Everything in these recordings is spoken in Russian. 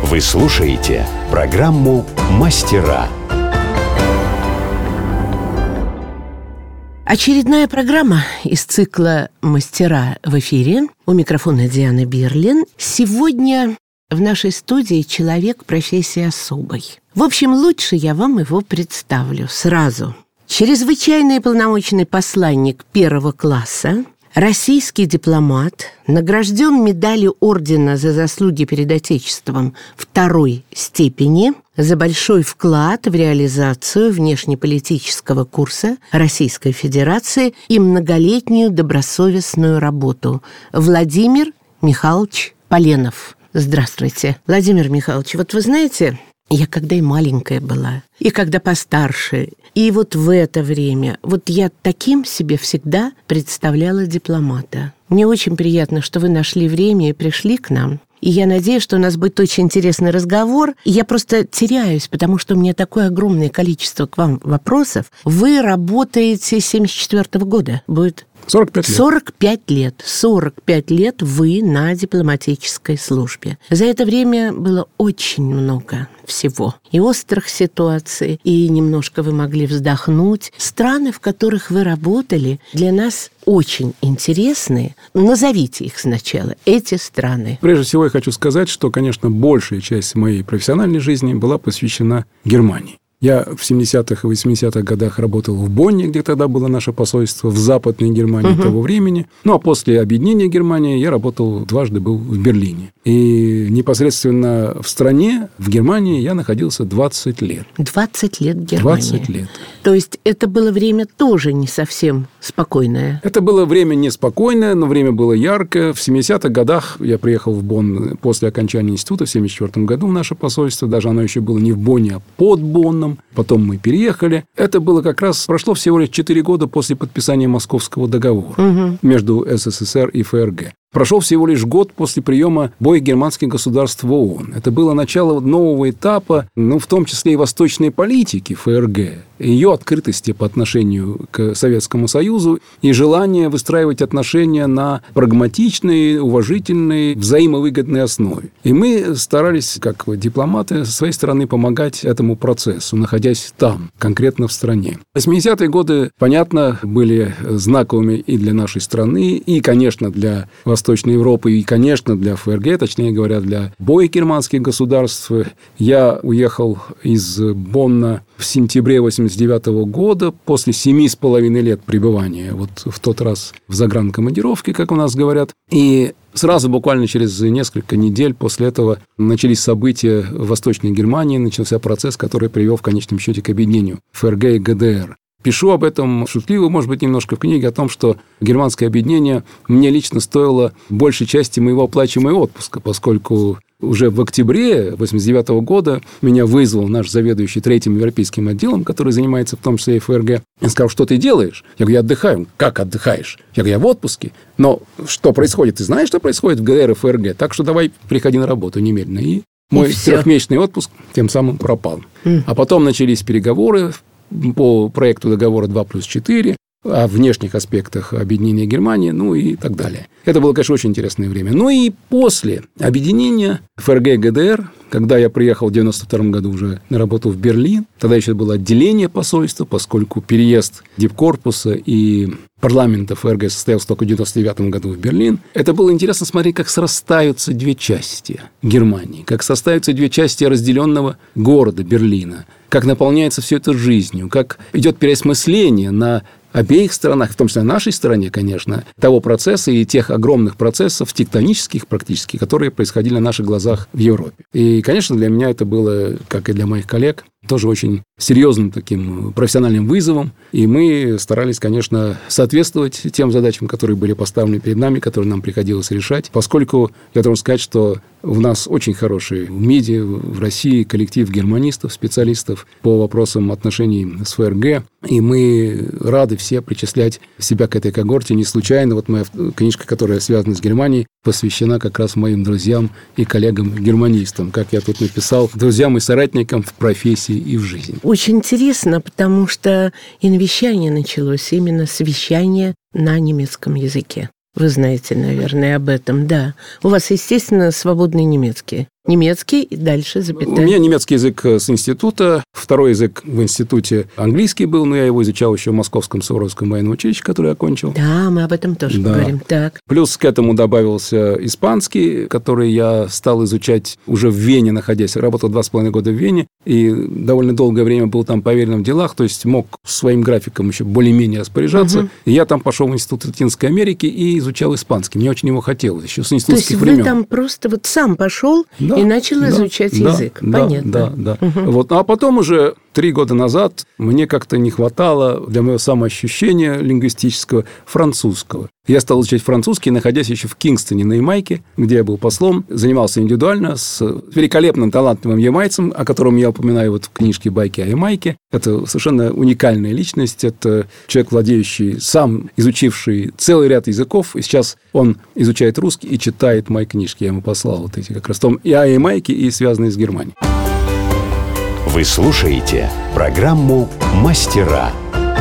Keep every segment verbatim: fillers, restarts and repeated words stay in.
Вы слушаете программу «Мастера». Очередная программа из цикла «Мастера» в эфире. У микрофона Диана Бирлин. Сегодня в нашей студии человек профессии особой. В общем, лучше я вам его представлю сразу. Чрезвычайный полномочный посланник первого класса, российский дипломат, награжден медалью ордена за заслуги перед Отечеством второй степени за большой вклад в реализацию внешнеполитического курса Российской Федерации и многолетнюю добросовестную работу. Владимир Михайлович Поленов. Здравствуйте, Владимир Михайлович. Вот вы знаете, я когда и маленькая была, и когда постарше, и вот в это время, вот я таким себе всегда представляла дипломата. Мне очень приятно, что вы нашли время и пришли к нам. И я надеюсь, что у нас будет очень интересный разговор. И я просто теряюсь, потому что у меня такое огромное количество к вам вопросов. Вы работаете с семьдесят четвёртого года, будет... сорок пять лет. сорок пять лет. сорок пять лет вы на дипломатической службе. За это время было очень много всего. И острых ситуаций, и немножко вы могли вздохнуть. Страны, в которых вы работали, для нас очень интересные. Назовите их сначала, эти страны. Прежде всего, я хочу сказать, что, конечно, большая часть моей профессиональной жизни была посвящена Германии. Я в семидесятых и восьмидесятых годах работал в Бонне, где тогда было наше посольство, в Западной Германии угу. того времени. Ну, а после объединения Германии я работал, дважды был в Берлине. И непосредственно в стране, в Германии, я находился двадцать лет. двадцать лет в Германии. двадцать лет. То есть это было время тоже не совсем спокойное? Это было время неспокойное, но время было яркое. В семидесятых годах я приехал в Бонн после окончания института в семьдесят четвёртом году в наше посольство. Даже оно еще было не в Бонне, а под Бонном. Потом мы переехали. Это было как раз... Прошло всего лишь четыре года после подписания Московского договора угу. между СССР и ФРГ. Прошел всего лишь год после приема боя германских государств в ООН. Это было начало нового этапа, ну, в том числе и восточной политики ФРГ, ее открытости по отношению к Советскому Союзу и желание выстраивать отношения на прагматичной, уважительной, взаимовыгодной основе. И мы старались, как дипломаты, со своей стороны помогать этому процессу, находясь там, конкретно в стране. восьмидесятые годы, понятно, были знаковыми и для нашей страны, и, конечно, для Восточной Европы, и, конечно, для ФРГ, точнее говоря, для обоих германских государств. Я уехал из Бонна в сентябре восемьдесят девятого года, после семи с половиной лет пребывания, вот в тот раз в загранкомандировке, как у нас говорят, и сразу, буквально через несколько недель после этого, начались события в Восточной Германии, начался процесс, который привел в конечном счете к объединению ФРГ и ГДР. Пишу об этом шутливо, может быть, немножко в книге, о том, что германское объединение мне лично стоило большей части моего оплачиваемого отпуска, поскольку уже в октябре восемьдесят девятого года меня вызвал наш заведующий третьим европейским отделом, который занимается в том числе и ФРГ, и сказал: что ты делаешь? Я говорю: я отдыхаю. Как отдыхаешь? Я говорю: я в отпуске. Но что происходит? Ты знаешь, что происходит в ГДР и ФРГ? Так что давай приходи на работу немедленно. И мой трехмесячный отпуск тем самым пропал. Mm. А потом начались переговоры по проекту договора два плюс четыре, о внешних аспектах объединения Германии, ну и так далее. Это было, конечно, очень интересное время. Ну и после объединения ФРГ и ГДР, когда я приехал в девяносто втором году уже на работу в Берлин, тогда еще было отделение посольства, поскольку переезд дипкорпуса и парламента ФРГ состоялся только в девяносто девятом году в Берлин. Это было интересно смотреть, как срастаются две части Германии, как срастаются две части разделенного города Берлина, как наполняется все это жизнью, как идет переосмысление на обеих сторонах, в том числе на нашей стороне, конечно, того процесса и тех огромных процессов, тектонических практически, которые происходили на наших глазах в Европе. И, конечно, для меня это было, как и для моих коллег, тоже очень серьезным таким профессиональным вызовом. И мы старались, конечно, соответствовать тем задачам, которые были поставлены перед нами, которые нам приходилось решать, поскольку я должен сказать, что у нас очень хороший в МИДе, в России коллектив германистов, специалистов по вопросам отношений с ФРГ. И мы рады все причислять себя к этой когорте. Не случайно вот моя книжка, которая связана с Германией, посвящена как раз моим друзьям и коллегам-германистам. Как я тут написал, друзьям и соратникам в профессии и в жизни. Очень интересно, потому что и навещание началось именно с вещания на немецком языке. Вы знаете, наверное, об этом, да. У вас, естественно, свободный немецкий. немецкий и дальше запятая. У меня немецкий язык с института, второй язык в институте английский был, но я его изучал еще в Московском Суворовском военном училище, которое я окончил. Да, мы об этом тоже Да. говорим. Так. Плюс к этому добавился испанский, который я стал изучать уже в Вене, находясь. Я работал два с половиной года в Вене, и довольно долгое время был там поверенным в делах, то есть мог своим графиком еще более-менее распоряжаться. Угу. И я там пошел в Институт Латинской Америки и изучал испанский. Мне очень его хотелось, еще с институтских времен. То есть вы там просто вот сам пошел да, и начал да, изучать да, язык? Да, Понятно. да, да. Угу. Вот. А потом уже три года назад мне как-то не хватало для моего самоощущения лингвистического французского. Я стал изучать французский, находясь еще в Кингстоне на Ямайке, где я был послом, занимался индивидуально с великолепным, талантливым ямайцем, о котором я упоминаю вот в книжке «Байки о Ямайке». Это совершенно уникальная личность, это человек, владеющий, сам изучивший целый ряд языков, и сейчас он изучает русский и читает мои книжки. Я ему послал вот эти как раз том и о Ямайке, и связанные с Германией. Вы слушаете программу «Мастера».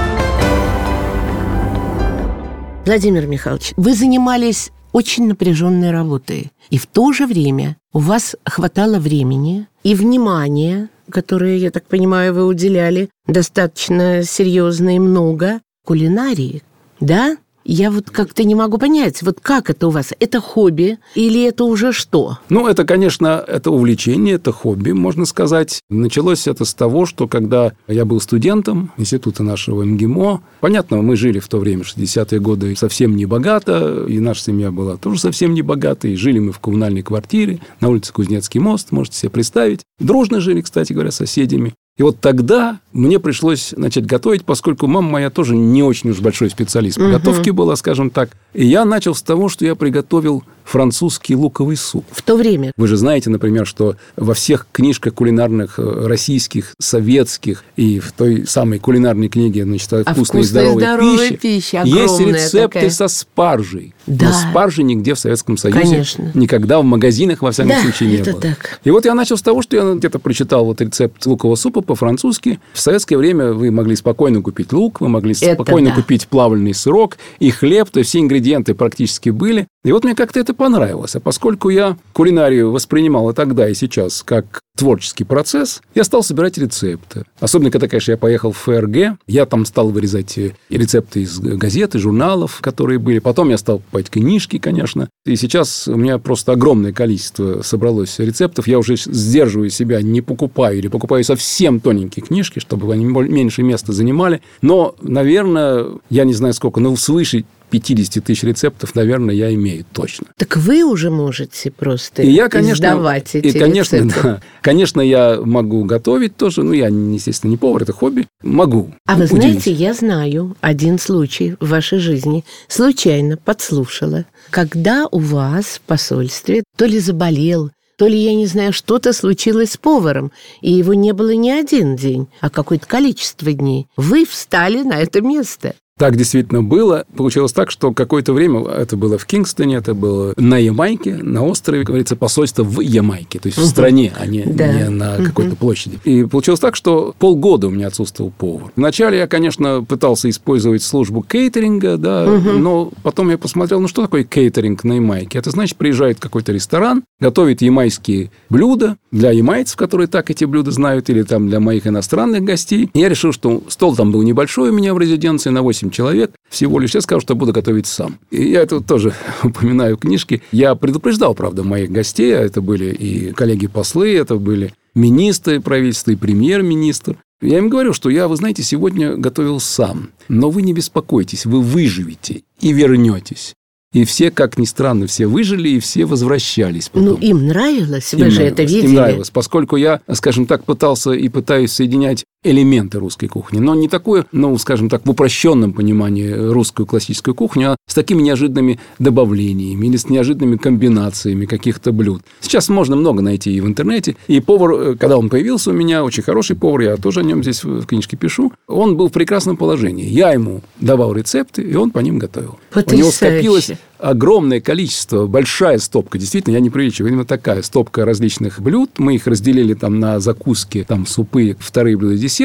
Владимир Михайлович, вы занимались очень напряженной работой, и в то же время у вас хватало времени и внимания, которое, я так понимаю, вы уделяли достаточно серьезно и много, кулинарии, да? Я вот как-то не могу понять, вот как это у вас? Это хобби или это уже что? Ну, это, конечно, это увлечение, это хобби, можно сказать. Началось это с того, что когда я был студентом института нашего МГИМО, понятно, мы жили в то время, шестидесятые годы, совсем не богато, и наша семья была тоже совсем не богата, и жили мы в коммунальной квартире на улице Кузнецкий мост, можете себе представить. Дружно жили, кстати говоря, с соседями. И вот тогда мне пришлось начать готовить, поскольку мама моя тоже не очень уж большой специалист по готовке была, скажем так. И я начал с того, что я приготовил французский луковый суп. В то время. Вы же знаете, например, что во всех книжках кулинарных российских, советских и в той самой кулинарной книге, значит, о вкусной и здоровой, здоровой пище, пище есть рецепты такая. со спаржей. Да. Но спаржи нигде в Советском Союзе Конечно. никогда в магазинах, во всяком да, случае, не это было. Так. И вот я начал с того, что я где-то прочитал вот рецепт лукового супа по-французски. В советское время вы могли спокойно купить лук, вы могли это спокойно да. купить плавленый сырок и хлеб, то есть все ингредиенты практически были. И вот мне как-то это понравилось. А поскольку я кулинарию воспринимал и тогда, и сейчас как творческий процесс, я стал собирать рецепты. Особенно, когда, конечно, я поехал в ФРГ, я там стал вырезать рецепты из газет и журналов, которые были. Потом я стал покупать книжки, конечно. И сейчас у меня просто огромное количество собралось рецептов. Я уже сдерживаю себя, не покупаю или покупаю совсем тоненькие книжки, чтобы они меньше места занимали. Но, наверное, я не знаю сколько, но свыше пятьдесят тысяч рецептов, наверное, я имею точно. Так вы уже можете просто и я, конечно, издавать эти и, конечно, рецепты. Да, конечно, я могу готовить тоже. Ну, я, естественно, не повар, это хобби. Могу. А вы Удивить. знаете, я знаю один случай в вашей жизни. Случайно подслушала. Когда у вас в посольстве то ли заболел, то ли, я не знаю, что-то случилось с поваром, и его не было не один день, а какое-то количество дней. Вы встали на это место. Так действительно было. Получилось так, что какое-то время, это было в Кингстоне, это было на Ямайке, на острове, говорится, посольство в Ямайке, то есть uh-huh. в стране, а не, да. не на какой-то uh-huh. площади. И получилось так, что полгода у меня отсутствовал повар. Вначале я, конечно, пытался использовать службу кейтеринга, да, uh-huh. но потом я посмотрел, ну что такое кейтеринг на Ямайке? Это значит, приезжает какой-то ресторан, готовит ямайские блюда для ямайцев, которые так эти блюда знают, или там для моих иностранных гостей. И я решил, что стол там был небольшой у меня в резиденции, на восемь человек всего лишь. Я сказал, что буду готовить сам. И я это тоже упоминаю в книжке. Я предупреждал, правда, моих гостей. Это были и коллеги-послы, это были министры правительства, и премьер-министр. Я им говорю, что я, вы знаете, сегодня готовил сам. Но вы не беспокойтесь, вы выживете и вернетесь. И все, как ни странно, все выжили, и все возвращались потом. Ну, им нравилось, вы им же нравилось, это видели. Им нравилось, поскольку я, скажем так, пытался и пытаюсь соединять элементы русской кухни, но не такое, ну, скажем так, в упрощенном понимании русскую классическую кухню, а с такими неожиданными добавлениями или с неожиданными комбинациями каких-то блюд. Сейчас можно много найти и в интернете. И повар, когда он появился у меня, очень хороший повар, я тоже о нем здесь в книжке пишу, он был в прекрасном положении. Я ему давал рецепты, и он по ним готовил. Потрясающе. У него скопилось огромное количество, большая стопка, действительно, я не преувеличиваю, именно такая стопка различных блюд. Мы их разделили там на закуски, там супы, вторые блюда, десерты.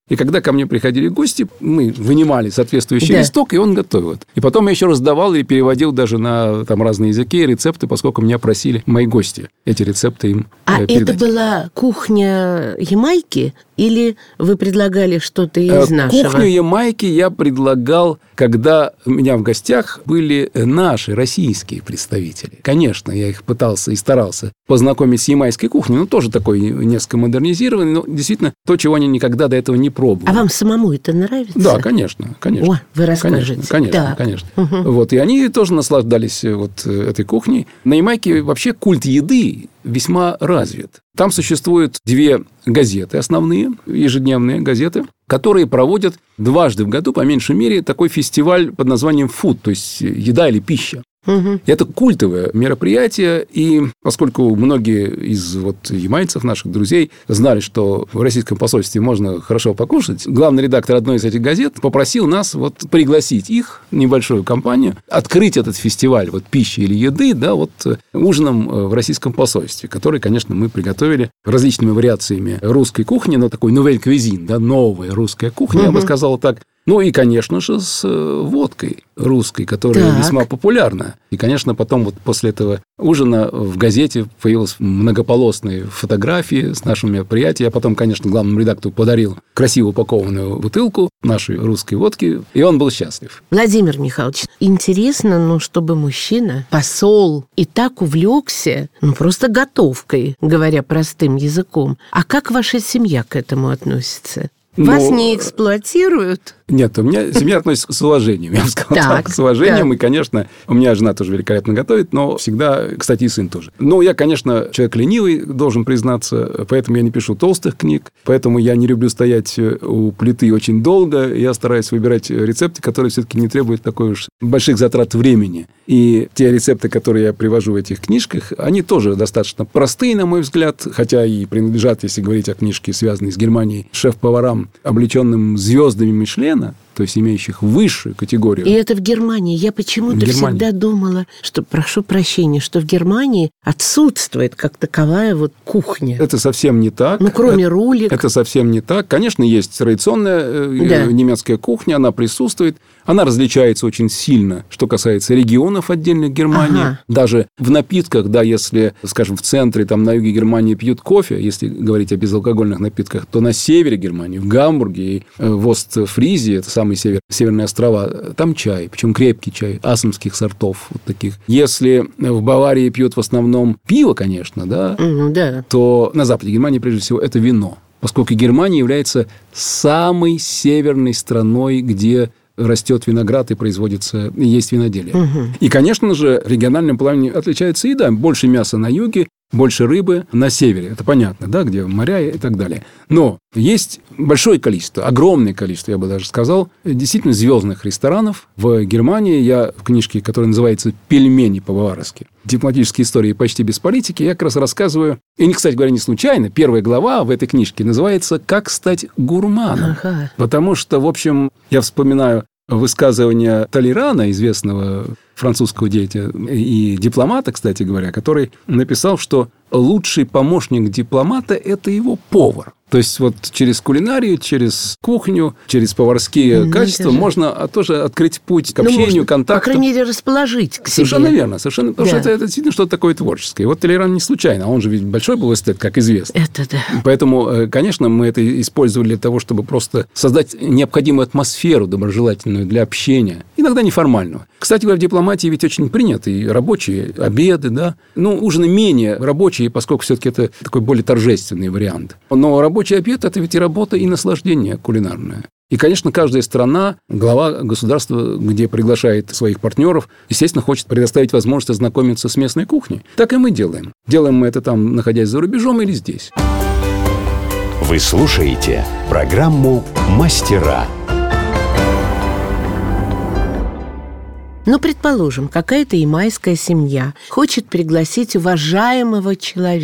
И когда ко мне приходили гости, мы вынимали соответствующий да. листок, и он готовил. И потом я еще раздавал и переводил даже на там, разные языки и рецепты, поскольку меня просили мои гости эти рецепты им а э, передать. Это была кухня Ямайки или вы предлагали что-то из нашего? Кухню Ямайки я предлагал, когда у меня в гостях были наши российские представители. Конечно, я их пытался и старался познакомить с ямайской кухней, но тоже такой несколько модернизированный, но действительно то, чего они никогда до этого не пробовали. А вам самому это нравится? Да, конечно, конечно. О, вы расскажете. Конечно, конечно, так. конечно. Угу. Вот, и они тоже наслаждались вот этой кухней. На Ямайке вообще культ еды весьма развит. Там существуют две газеты основные, ежедневные газеты, которые проводят дважды в году, по меньшей мере, такой фестиваль под названием «Фуд», то есть еда или пища. Угу. Это культовое мероприятие, и поскольку многие из вот ямайцев, наших друзей, знали, что в российском посольстве можно хорошо покушать, главный редактор одной из этих газет попросил нас вот пригласить их, небольшую компанию, открыть этот фестиваль вот пищи или еды, да, вот ужином в российском посольстве, который, конечно, мы приготовили различными вариациями русской кухни, но такой новель квизин, да, новая русская кухня, угу. я бы сказал так. Ну и, конечно же, с водкой русской, которая так. весьма популярна. И, конечно, потом вот после этого ужина в газете появились многополосные фотографии с нашим мероприятием. Я потом, конечно, главному редактору подарил красиво упакованную бутылку нашей русской водки, и он был счастлив. Владимир Михайлович, интересно, ну, чтобы мужчина, посол, и так увлекся, ну, просто готовкой, говоря простым языком. А как ваша семья к этому относится? Вас Но... не эксплуатируют? Нет, у меня семья относится с уважением, я бы сказал так, с уважением. Да. И, конечно, у меня жена тоже великолепно готовит, но всегда, кстати, и сын тоже. Но я, конечно, человек ленивый, должен признаться, поэтому я не пишу толстых книг, поэтому я не люблю стоять у плиты очень долго. Я стараюсь выбирать рецепты, которые все-таки не требуют такой уж больших затрат времени. И те рецепты, которые я привожу в этих книжках, они тоже достаточно простые, на мой взгляд, хотя и принадлежат, если говорить о книжке, связанной с Германией, шеф-поварам, облеченным звездами Мишлена, то есть имеющих высшую категорию. И это в Германии. Я почему-то всегда думала, что, прошу прощения, что в Германии отсутствует как таковая вот кухня. Это совсем не так. Ну, кроме это, рулек. Это совсем не так. Конечно, есть традиционная да. немецкая кухня, она присутствует. Она различается очень сильно, что касается регионов отдельных Германии. Ага. Даже в напитках, да, если, скажем, в центре, там, на юге Германии пьют кофе, если говорить о безалкогольных напитках, то на севере Германии, в Гамбурге и в Остфризии, это самый север, северные острова, там чай, причем крепкий чай, асмских сортов вот таких. Если в Баварии пьют в основном пиво, конечно, да, mm, да. то на западе Германии, прежде всего, это вино. Поскольку Германия является самой северной страной, где растет виноград и производится, и есть виноделие. Угу. И, конечно же, в региональном плане отличается еда. Больше мяса на юге, больше рыбы на севере. Это понятно, да, где моря и так далее. Но есть большое количество, огромное количество, я бы даже сказал, действительно звездных ресторанов в Германии. Я в книжке, которая называется «Пельмени по-баварски. Дипломатические истории почти без политики», я как раз рассказываю, и, кстати говоря, не случайно, первая глава в этой книжке называется «Как стать гурманом». Ага. Потому что, в общем, я вспоминаю высказывание Толерана, известного французского деятеля и дипломата, кстати говоря, который написал, что лучший помощник дипломата – это его повар. То есть, вот через кулинарию, через кухню, через поварские ну, качества даже... можно тоже открыть путь к общению, ну, можно, контакту. По крайней мере, расположить к себе. Совершенно верно. Совершенно, потому да. что это, это действительно что-то такое творческое. И вот Толеран не случайно. Он же ведь большой был эстет, как известно. Это да. Поэтому, конечно, мы это использовали для того, чтобы просто создать необходимую атмосферу доброжелательную для общения. Иногда неформального. Кстати говоря, в дипломатии ведь очень приняты и рабочие обеды, да. Ну, ужины менее рабочие, поскольку все-таки это такой более торжественный вариант. Но рабочий обед – это ведь и работа, и наслаждение кулинарное. И, конечно, каждая страна, глава государства, где приглашает своих партнеров, естественно, хочет предоставить возможность ознакомиться с местной кухней. Так и мы делаем. Делаем мы это там, находясь за рубежом или здесь. Вы слушаете программу «Мастера». Ну, предположим, какая-то ямайская семья хочет пригласить уважаемого человека.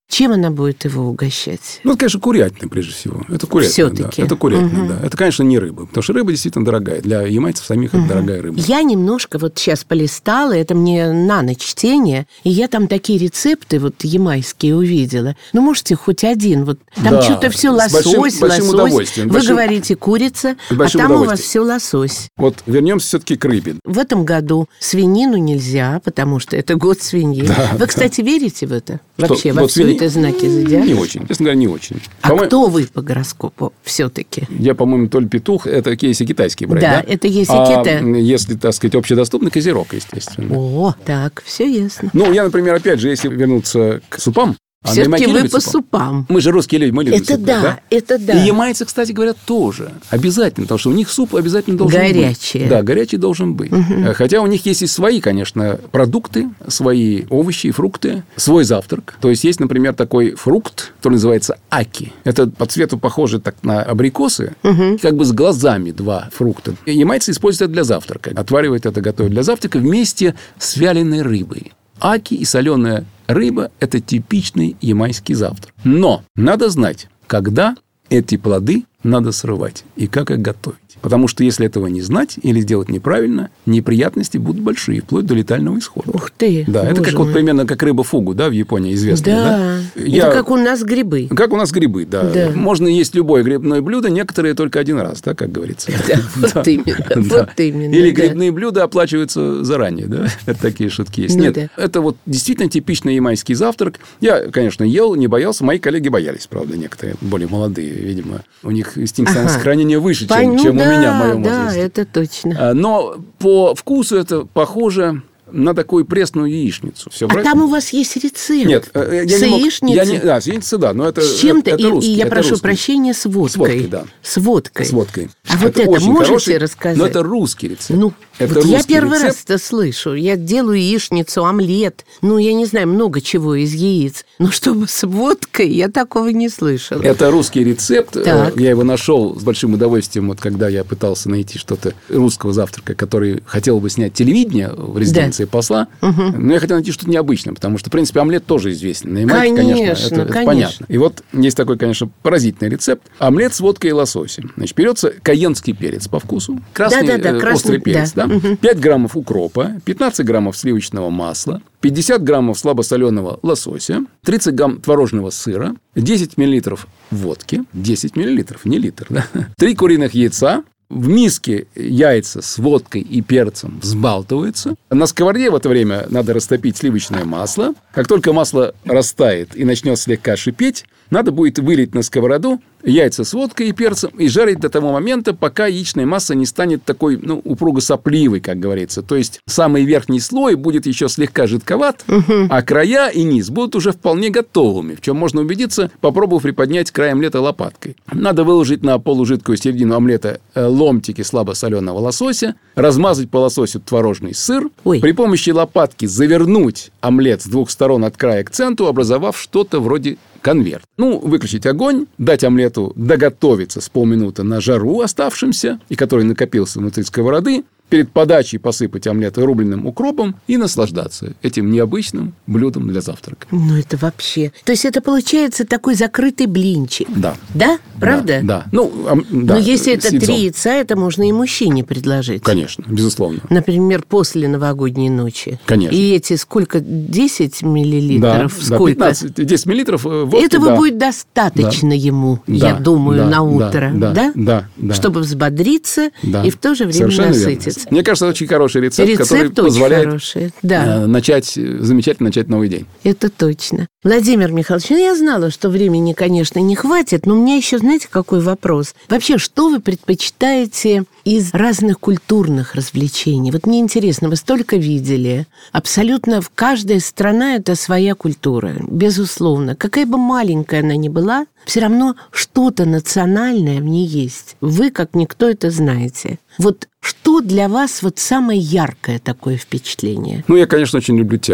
Чем она будет его угощать? Ну, это, конечно, курятина, прежде всего. Это курятина, да. Это курятина, угу. да. Это, конечно, не рыба, потому что рыба действительно дорогая. Для ямайцев самих угу. это дорогая рыба. Я немножко вот сейчас полистала, это мне на ночь чтение, и я там такие рецепты вот ямайские увидела. Ну, можете хоть один. Вот там да, что-то все лосось, большим, большим лосось. Удовольствием. Вы большим... говорите курица, а там у вас все лосось. Вот вернемся все-таки к рыбе. В этом году свинину нельзя, потому что это год свиньи. Да, Вы, да. кстати, верите в это? Что? Вообще во все это знаки зодиака? Не очень. Честно говоря, не очень. А по-моему... кто вы по гороскопу все-таки? Я, по-моему, то ли петух, это если китайский брать, да? Да, это если а, китай. Если, так сказать, общедоступный козерог, естественно. О, так, все ясно. Ну, я, например, опять же, если вернуться к супам, А все-таки вы по супам. Мы же русские люди, мы любим это супы, да, да? Это да. И ямайцы, кстати, говорят, тоже. Обязательно, потому что у них суп обязательно должен горячий. быть. Горячий. Да, горячий должен быть. Угу. Хотя у них есть и свои, конечно, продукты, свои овощи и фрукты, свой завтрак. То есть, есть, например, такой фрукт, который называется аки. Это по цвету похоже так на абрикосы, угу. как бы с глазами два фрукта. И ямайцы используют это для завтрака. Отваривают это, готовят для завтрака вместе с вяленой рыбой. Аки и соленая рыба – это типичный ямайский завтрак. Но надо знать, когда эти плоды надо срывать и как их готовить. Потому что если этого не знать или сделать неправильно, неприятности будут большие, вплоть до летального исхода. Ух ты! Да, это как мой. вот примерно как рыба фугу, да, в Японии известная. Да, да? это Я... как у нас грибы. Как у нас грибы, да. да. Можно есть любое грибное блюдо, некоторые только один раз, да, как говорится. Вот именно, вот именно. Или грибные блюда оплачиваются заранее, да. Это такие шутки есть. Нет, это вот действительно типичный ямайский завтрак. Я, конечно, ел, не боялся. Мои коллеги боялись, правда, некоторые, более молодые, видимо. У них инстинкт самосохранения выше, чем, чем да, у меня в моем да, возрасте. Да, это точно. Но по вкусу это похоже на такую пресную яичницу. Все а правильно? Там у вас есть рецепт? Нет, я с не мог... яичницей? Я не... Да, с яичницей, да, но это, с чем-то, это и, русский. И я это прошу русский. прощения, с водкой. С водкой, да. С водкой. С водкой. А вот это, это можете хороший, рассказать? Но это русский рецепт. Ну, это вот я первый рецепт. раз это слышу. Я делаю яичницу, омлет. Ну, я не знаю, много чего из яиц. Но чтобы с водкой, я такого не слышала. Это русский рецепт. Так. Я его нашел с большим удовольствием, вот когда я пытался найти что-то русского завтрака, который хотел бы снять телевидение в резиденции да. посла. Угу. Но я хотел найти что-то необычное, потому что, в принципе, омлет тоже известен. На Ямайке, конечно, конечно, это, это конечно. понятно. И вот есть такой, конечно, поразительный рецепт. Омлет с водкой и лососем. Значит, берется каенский перец по вкусу, красный, да, да, да, э, красный острый перец, да. Да? Угу. пять граммов укропа, пятнадцать граммов сливочного масла, пятьдесят граммов слабосоленого лосося, тридцать грамм творожного сыра, десять миллилитров водки, десять миллилитров, не литр, да? три куриных яйца. В миске яйца с водкой и перцем взбалтываются. На сковороде в это время надо растопить сливочное масло. Как только масло растает и начнет слегка шипеть, надо будет вылить на сковороду яйца с водкой и перцем и жарить до того момента, пока яичная масса не станет такой, ну, упруго-сопливой, как говорится. То есть, самый верхний слой будет еще слегка жидковат, угу. а края и низ будут уже вполне готовыми, в чем можно убедиться, попробовав приподнять край омлета лопаткой. Надо выложить на полужидкую середину омлета ломтики слабосоленого лосося, размазать по лососю творожный сыр, Ой. при помощи лопатки завернуть омлет с двух сторон от края к центру, образовав что-то вроде конверт. Ну, выключить огонь, дать омлету доготовиться с полминуты на жару оставшимся, и который накопился внутри сковороды, перед подачей посыпать омлет рубленым укропом и наслаждаться этим необычным блюдом для завтрака. Ну, это вообще... То есть, это получается такой закрытый блинчик. Да. Да? Правда? Да. да. Ну, ам, да. Но если это три яйца, это можно и мужчине предложить. Конечно, безусловно. Например, после новогодней ночи. Конечно. И эти сколько? десять миллилитров? Да, сколько? Да, пятнадцать, десять миллилитров водки. Этого да. будет достаточно да. ему, да. я думаю, да. на утро. Да? Да? Да. Да. Чтобы взбодриться да. и в то же время Совершенно насытиться. Верно. Мне кажется, это очень хороший рецепт, рецепт который позволяет хороший. Да. начать, замечательно начать новый день. Это точно. Владимир Михайлович, ну я знала, что времени, конечно, не хватит, но у меня еще, знаете, какой вопрос? Вообще, что вы предпочитаете из разных культурных развлечений? Вот мне интересно, вы столько видели. Абсолютно в каждой стране это своя культура, безусловно. Какая бы маленькая она ни была, все равно что-то национальное в ней есть. Вы, как никто, это знаете. Вот что для вас вот самое яркое такое впечатление? Ну, я, конечно, очень люблю театр.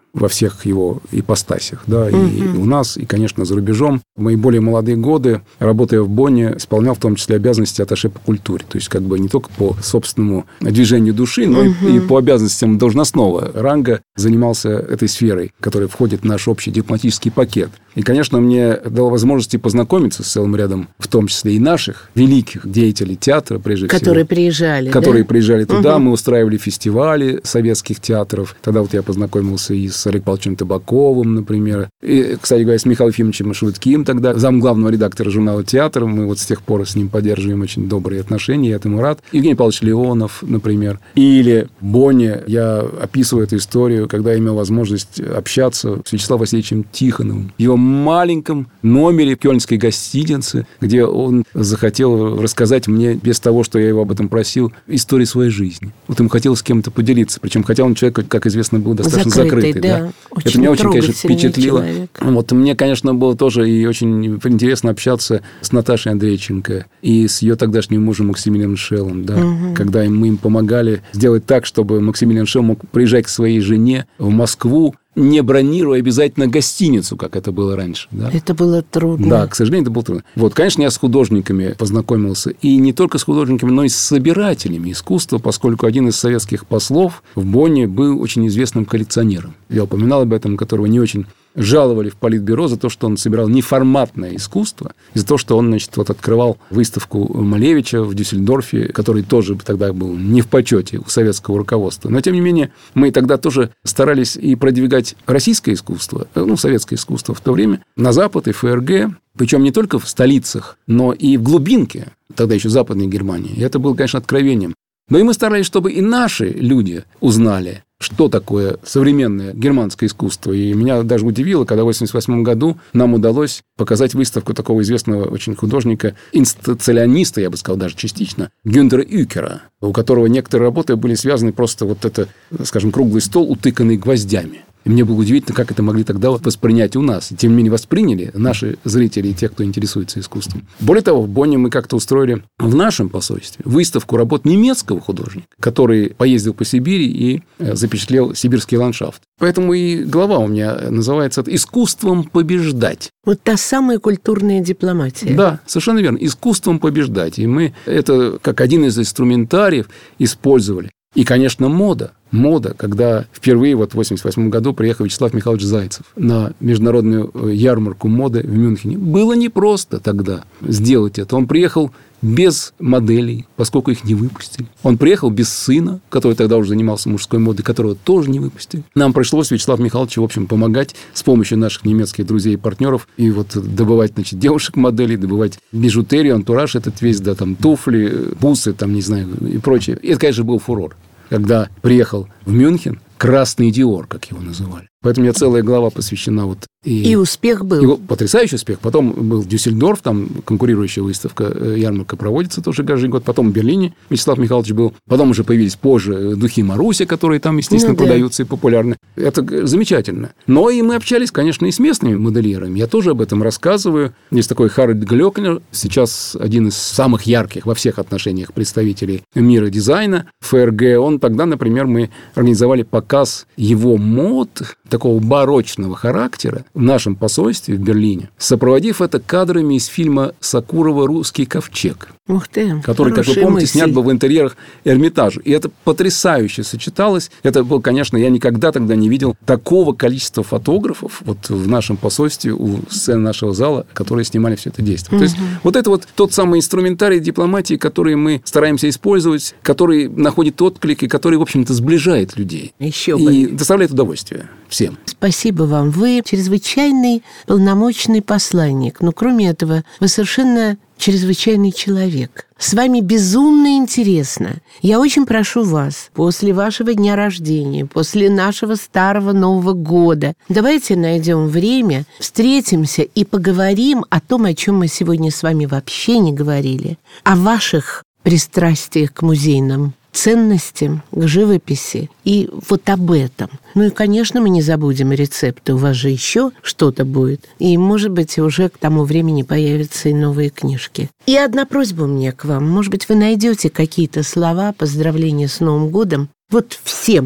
во всех его ипостасях. Да, и угу. у нас, и, конечно, за рубежом. В мои более молодые годы, работая в Бонне, исполнял в том числе обязанности атташе по культуре. То есть, как бы не только по собственному движению души, но угу. и, и по обязанностям должностного ранга занимался этой сферой, которая входит в наш общий дипломатический пакет. И, конечно, мне дало возможности познакомиться с целым рядом, в том числе и наших великих деятелей театра, прежде которые всего. Которые приезжали, Которые да? приезжали туда. Угу. Мы устраивали фестивали советских театров. Тогда вот я познакомился и с Олегом Павловичем Табаковым, например. И, кстати говоря, с Михаилом Ефимовичем Швыдким, тогда замглавного редактора журнала «Театр». Мы вот с тех пор с ним поддерживаем очень добрые отношения. Я этому рад. Евгений Павлович Леонов, например. Или в Бонне я описываю эту историю, когда я имел возможность общаться с Вячеславом Васильевичем Тихоновым. В его маленьком номере в кёльнской гостинице, где он захотел рассказать мне, без того, что я его об этом просил, историю своей жизни. Вот ему хотелось с кем-то поделиться. Причем, хотя он человек, как известно, был достаточно закрытый. закрытый да. Да. Это меня очень, конечно, впечатлило. Человек. Вот мне, конечно, было тоже и очень интересно общаться с Наташей Андрейченко и с ее тогдашним мужем Максимилианом Шеллом, да, угу. когда мы им помогали сделать так, чтобы Максимилиан Шелл мог приезжать к своей жене в Москву, не бронируя обязательно гостиницу, как это было раньше. Да? Это было трудно. Да, к сожалению, это было трудно. Вот, конечно, я с художниками познакомился. И не только с художниками, но и с собирателями искусства, поскольку один из советских послов в Бонне был очень известным коллекционером. Я упоминал об этом, которого не очень жаловали в Политбюро за то, что он собирал неформатное искусство, и за то, что он, значит, вот открывал выставку Малевича в Дюссельдорфе, который тоже тогда был не в почете у советского руководства. Но, тем не менее, мы тогда тоже старались и продвигать российское искусство, ну, советское искусство в то время, на Запад и ФРГ, причем не только в столицах, но и в глубинке, тогда еще Западной Германии. И это было, конечно, откровением. Но и мы старались, чтобы и наши люди узнали, что такое современное германское искусство. И меня даже удивило, когда в восемьдесят восьмом году нам удалось показать выставку такого известного очень художника, инстациониста, я бы сказал, даже частично, Гюнтера Юкера, у которого некоторые работы были связаны просто вот это, скажем, круглый стол, утыканный гвоздями. И мне было удивительно, как это могли тогда воспринять у нас. И, тем не менее, восприняли наши зрители и те, кто интересуется искусством. Более того, в Бонне мы как-то устроили в нашем посольстве выставку работ немецкого художника, который поездил по Сибири и запечатлел сибирский ландшафт. Поэтому и глава у меня называется «Искусством побеждать». Вот та самая культурная дипломатия. Да, совершенно верно. «Искусством побеждать». И мы это как один из инструментариев использовали. И, конечно, мода. Мода, когда впервые вот в восемьдесят восьмом году приехал Вячеслав Михайлович Зайцев на международную ярмарку моды в Мюнхене. Было непросто тогда сделать это. Он приехал без моделей, поскольку их не выпустили. Он приехал без сына, который тогда уже занимался мужской модой, которого тоже не выпустили. Нам пришлось Вячеславу Михайловичу, в общем, помогать с помощью наших немецких друзей и партнеров и вот добывать, значит, девушек-моделей, добывать бижутерию, антураж этот весь, да, там, туфли, бусы, там, не знаю, и прочее. И это, конечно, был фурор. Когда приехал в Мюнхен красный Диор, как его называли. Поэтому у меня целая глава посвящена вот... И, и успех был. Его потрясающий успех. Потом был Дюссельдорф, там конкурирующая выставка, ярмарка проводится тоже каждый год. Потом в Берлине Вячеслав Михайлович был. Потом уже появились позже духи Маруся, которые там, естественно, ну, да. продаются и популярны. Это замечательно. Но и мы общались, конечно, и с местными модельерами. Я тоже об этом рассказываю. Есть такой Харальд Глёкнер, сейчас один из самых ярких во всех отношениях представителей мира дизайна ФРГ. Он тогда, например, мы организовали показ его мод, такого барочного характера в нашем посольстве в Берлине, сопроводив это кадрами из фильма Сакурова «Русский ковчег», Ух ты, который, как вы помните, мысль. снят был в интерьерах Эрмитажа. И это потрясающе сочеталось. Это был, конечно, я никогда тогда не видел такого количества фотографов вот в нашем посольстве у сцены нашего зала, которые снимали все это действие. Угу. То есть вот это вот тот самый инструментарий дипломатии, который мы стараемся использовать, который находит отклик и который, в общем-то, сближает людей. Еще бы. И доставляет удовольствие всем. Спасибо вам. Вы чрезвычайный полномочный посланник. Но кроме этого, вы совершенно чрезвычайный человек. С вами безумно интересно. Я очень прошу вас, после вашего дня рождения, после нашего старого Нового года, давайте найдем время, встретимся и поговорим о том, о чем мы сегодня с вами вообще не говорили, о ваших пристрастиях к музейным ценностям, к живописи и вот об этом. Ну и, конечно, мы не забудем рецепты. У вас же еще что-то будет. И, может быть, уже к тому времени появятся и новые книжки. И одна просьба у меня к вам. Может быть, вы найдете какие-то слова поздравления с Новым годом вот всем,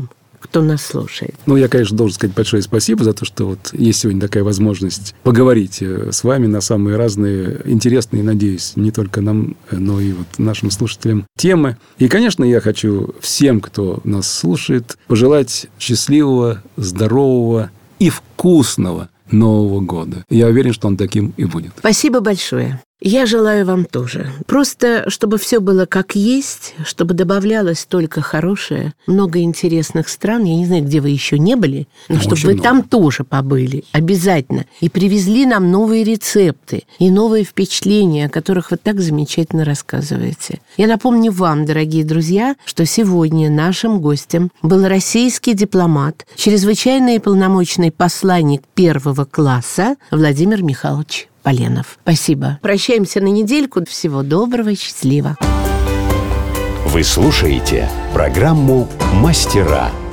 кто нас слушает. Ну, я, конечно, должен сказать большое спасибо за то, что вот есть сегодня такая возможность поговорить с вами на самые разные интересные, надеюсь, не только нам, но и вот нашим слушателям темы. И, конечно, я хочу всем, кто нас слушает, пожелать счастливого, здорового и вкусного Нового года. Я уверен, что он таким и будет. Спасибо большое. Я желаю вам тоже. Просто, чтобы все было как есть, чтобы добавлялось только хорошее, много интересных стран. Я не знаю, где вы еще не были, но Очень чтобы вы много. там тоже побыли. Обязательно. И привезли нам новые рецепты и новые впечатления, о которых вы так замечательно рассказываете. Я напомню вам, дорогие друзья, что сегодня нашим гостем был российский дипломат, чрезвычайный и полномочный посланник первого класса Владимир Михайлович Поленов. Спасибо. Прощаемся на недельку. Всего доброго и счастливо. Вы слушаете программу «Мастера».